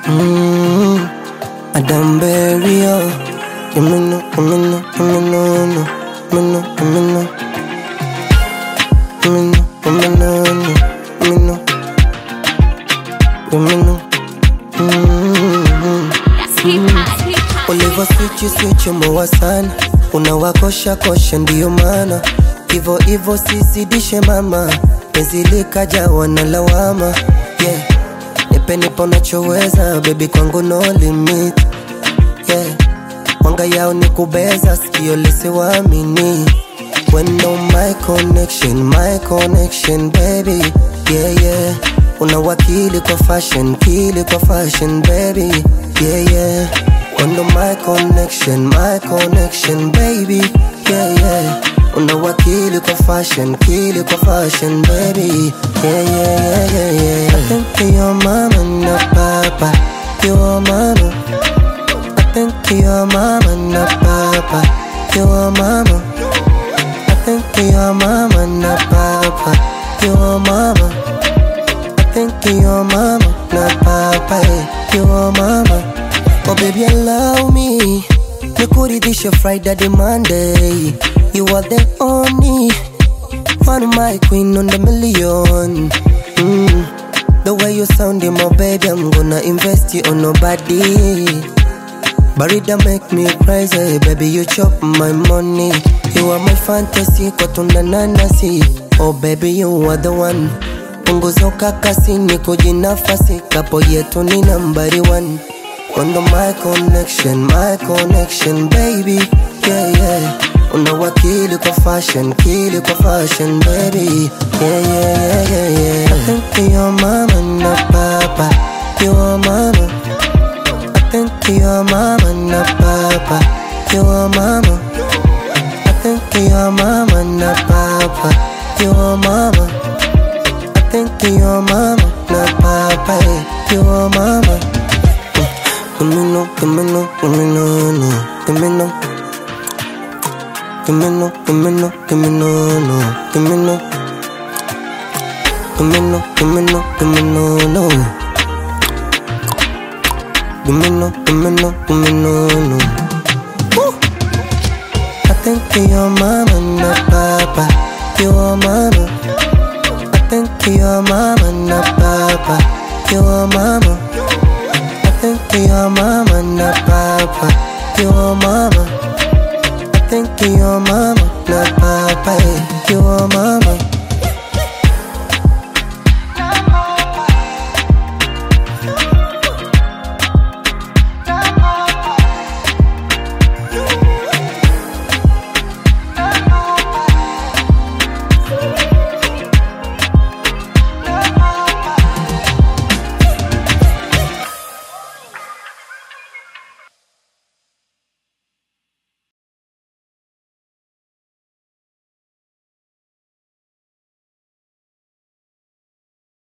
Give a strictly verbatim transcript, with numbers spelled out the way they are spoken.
Mmm, Madame Berry, oh. You me know, you me know, you me know, no. You me know, you me know. You me know, you me know, no. You me know. You me know. Mmm. Ulivyo switch switch umewa sana, unawakosha kosha ndiyo maana Ivo ivo sizidishe mama, penzi likajawa na lawama. Yeah, nipe nipo unachoweza, baby kwangu no limit. Yeah, wanga yao ni kubeza, sikio lisiwamini. When no my connection, my connection baby. Yeah yeah, unawakili kwa fashion, kili kwa fashion baby. Yeah yeah, when no my connection, my connection baby. Yeah yeah, unawakili kwa fashion, kili kwa fashion baby. Yeah yeah yeah yeah yeah. I think you're mama na papa, you're mama. I think you're mama na papa, you're mama. I think you're mama na papa, you're mama. I think you're mama na papa, you're mama. Oh baby allow me, nikuridhishe Friday to Monday. You are the only one of my queen on the million. Mm. The way you sounding, my baby, I'm gonna invest you on nobody. Barida make me crazy, baby, you chop my money. You are my fantasy, kwa tunananasi. Oh baby, you are the one. Punguza ukakasi, niko jinafasi. Kapo yetu ni nambari one. Kondo my connection, my connection baby. Yeah yeah, unawakili kwa fashion, kili kwa fashion baby. Yeah yeah yeah yeah yeah. I think you're mama na papa, you're mama. I think you're mama na papa, you're mama. I think you're mama na papa, you're mama. I think you're mama na papa, you're mama. Give me no, give me no, give me no, no. Give me no. Give me no, give me no, give me no, no. Give me no. Give me no, give me no, give me no, no. Give me no, give me no, give me no, no. Woo! I think you're mama na papa, you're mama. I think you're mama na papa, you're mama. I think you're mama na papa, you're mama. I think you're mama na papa, you're mama.